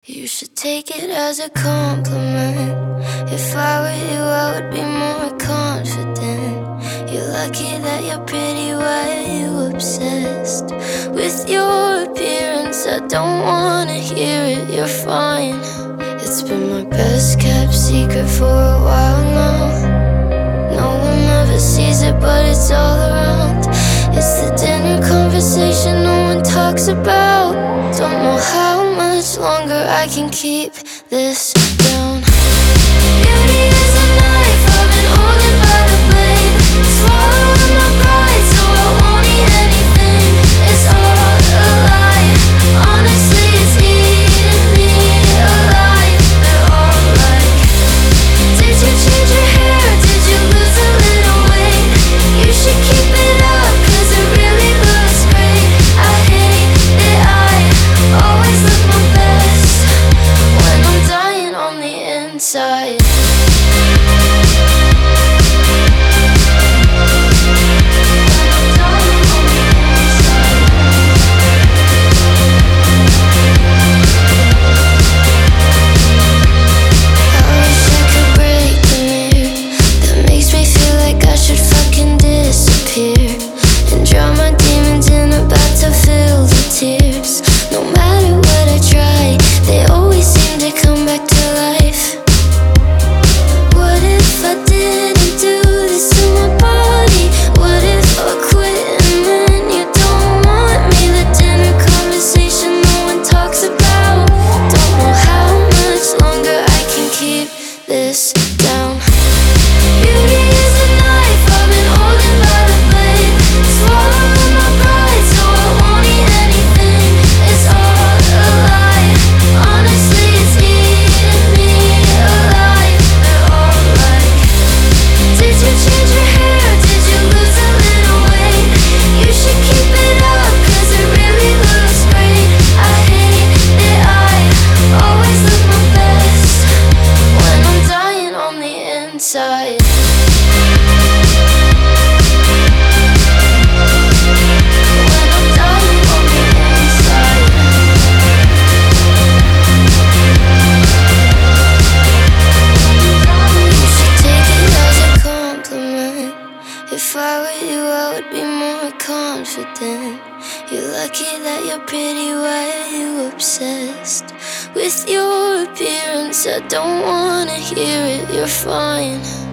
You should take it as a compliment. If I were you, I would be more confident. You're lucky that you're pretty, why are you obsessed with your appearance? I don't wanna hear it, you're fine. It's been my best kept secret for a while now. No one ever sees it, but it's all around. It's the dinner conversation no one talks about. Don't know how much longer I can keep this down. Beauty is a knife, I've been holding by the blade. Swallowing my pride, so I won't eat anything. It's all a lie, honestly it's eating me alive. They're all like, did you change your hair, did you lose a little weight? You should keep it up, cause it really looks great. I hate it, I always look my best when I'm dying on the inside. This down. Beauty is a knife, I've been holding by the blade. Swallowing my pride, so I won't eat anything. It's all a lie, honestly it's eating me alive. They're all like, did you change your hair, did you lose a little weight? You should keep it up, cause it really looks great. I hate it, I always look my best when I'm dying on the inside. When I'm dying on the inside. You should take it as a compliment. If I were you, I would be more confident. You're lucky that you're pretty, why are you obsessed with your appearance? I don't wanna hear it, you're fine.